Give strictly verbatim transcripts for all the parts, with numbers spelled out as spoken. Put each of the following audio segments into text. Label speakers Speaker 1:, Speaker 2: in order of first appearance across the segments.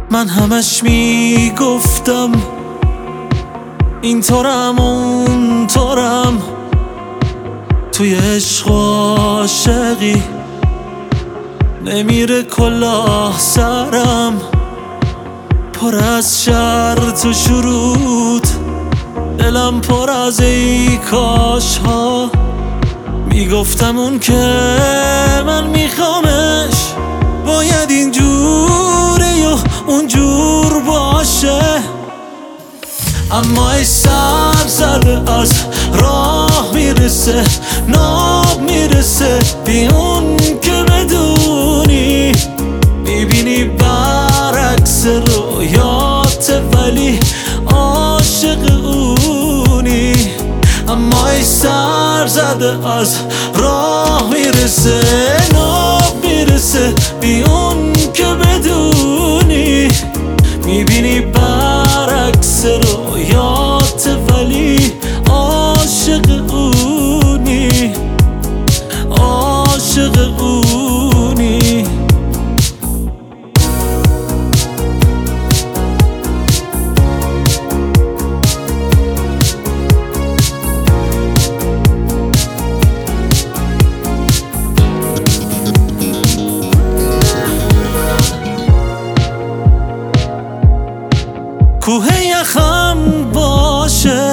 Speaker 1: من همش میگفتم اینطورم اونطورم، توی عشق و عاشقی نمیره کلاه سرم، پر از شرط و شروط، دلم پر از ای کاش ها. میگفتم اون که من میخوامش باید اینجوری و اونجور باشه، اما ای سر زده از راه میرسه، ناب میرسه بی اون که بدونی، میبینی برعکس رویات ولی عاشق اونی، اما ای سر زده از راه میرسه، ناب میرسه بی اون که بدونی، میبینی برعکس رویات ولی عاشق اونی، عاشق اونی. کوه یخم باشه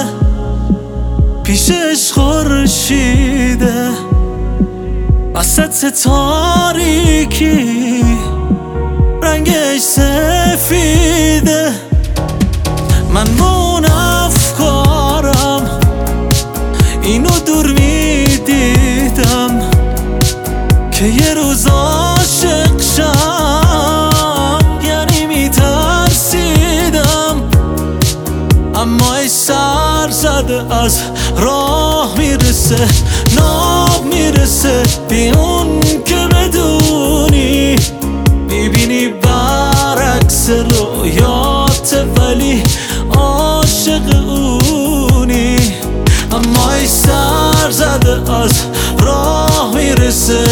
Speaker 1: پیشش خورشیده، وسط تاریکی رنگش سفیده، من با اون افکارم اینو دور میدیدم که یه روز عاشق شم، یعنی میترسیدم، اما ای سر زده از راه میرسه، ناب میرسه بی اون که بدونی، میبینی برعکس رویات ولی عاشق اونی، اما ای سر زده از راه میرسه،